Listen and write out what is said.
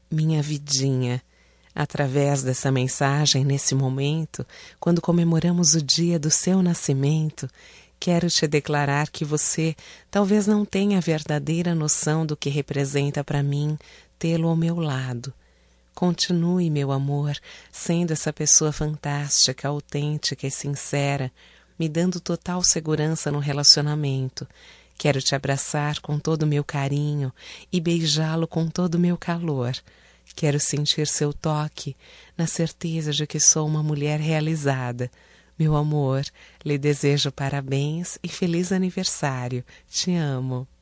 Minha vidinha, através dessa mensagem, nesse momento, quando comemoramos o dia do seu nascimento, quero te declarar que você talvez não tenha a verdadeira noção do que representa para mim tê-lo ao meu lado. Continue, meu amor, sendo essa pessoa fantástica, autêntica e sincera, me dando total segurança no relacionamento. Quero te abraçar com todo o meu carinho e beijá-lo com todo o meu calor. Quero sentir seu toque, na certeza de que sou uma mulher realizada. Meu amor, lhe desejo parabéns e feliz aniversário. Te amo.